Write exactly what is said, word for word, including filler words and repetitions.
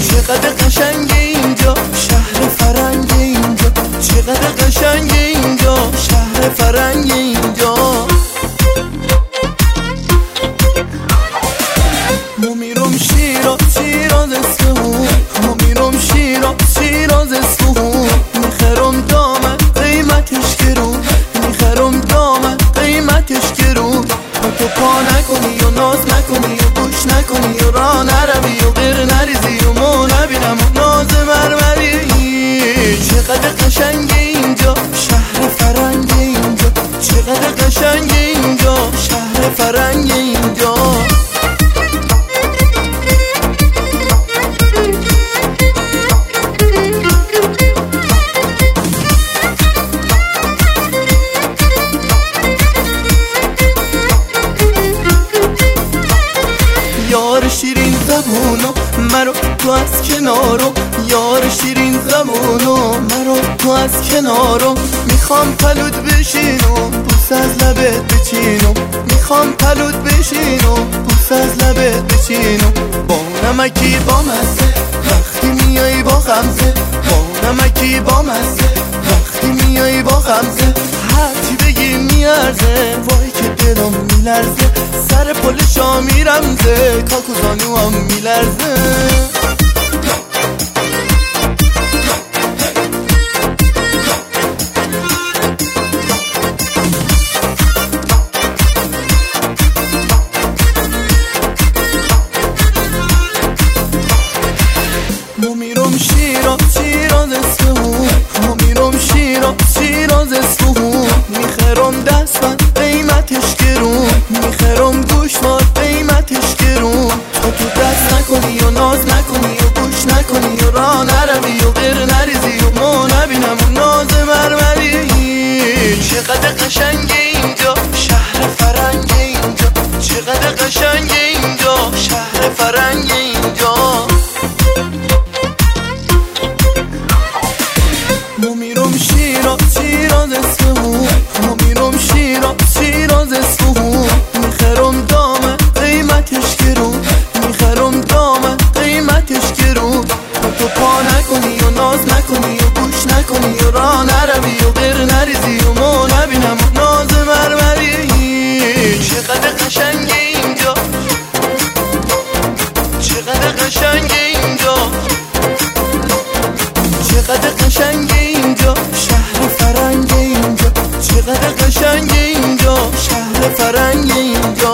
چقدر قشنگه اینجا شهر فرنگ اینجا، چقدر قشنگه اینجا شهر فرنگ اینجا. ما میرم شیراز شیراز اصفهون، ما میرم شیراز شیراز اصفهون، میخرم دامن قیمتش گرون، میخرم دامن قیمتش گرون. تو پا نکنی و ناز نکنی و گوش نکنی و راه نروی و غیر نریزی و ما نبینم و ناز مرمری. چقدر قشنگه اینجا شهر فرنگ اینجا، چقدر قشنگه اینجا شهر فرنگ اینجا. یار شیرین زبونو مرو تو از کنارو، یار شیرین زبونو مرو تو از کنارو. میخوام پلود بشینو بوس از لبت بچینو، میخوام پلود بشینو بوس از لبت بچینو. با نمکی با مزه وقتی میایی با خمزه، با نمکی با مزه وقتی میایی با خمزه. هرچی بگی میارزه وای که دلم میلرزه، سر پل شامی رمزه کاکو زانو هم میلرزه. ما میرم شیراز شیراز اصفهون، ما میرم شیراز شیراز اصفهون، میخرم دستبند قیمتش گرون، میخرم گوشوار قیمتش گرون. تا تو دست نکنی و ناز نکنی و گوش نکنی و راه نروی و غیر نریزی و ما نبینم و ناز مرمری. چقدر قشنگه اینجا شهر فرنگ اینجا، چقدر قشنگه اینجا شهر فرنگ اینجا. ما میرم شیراز شیراز اصفهون، ما میرم شیراز شیراز اصفهون، میخرم دامن قیمتش گرون، میخرم دامن قیمتش گرون. تو پا نکنی و ناز نکنی و گوش نکنی و راه نروی و غیر نریزی و ما نبینم و ناز مرمری. چقدر قشنگه اینجا، چقدر قشنگه اینجا، چقدر قشنگه اینجا شهر فرنگ اینجا، چقدر قشنگه اینجا شهر فرنگ اینجا.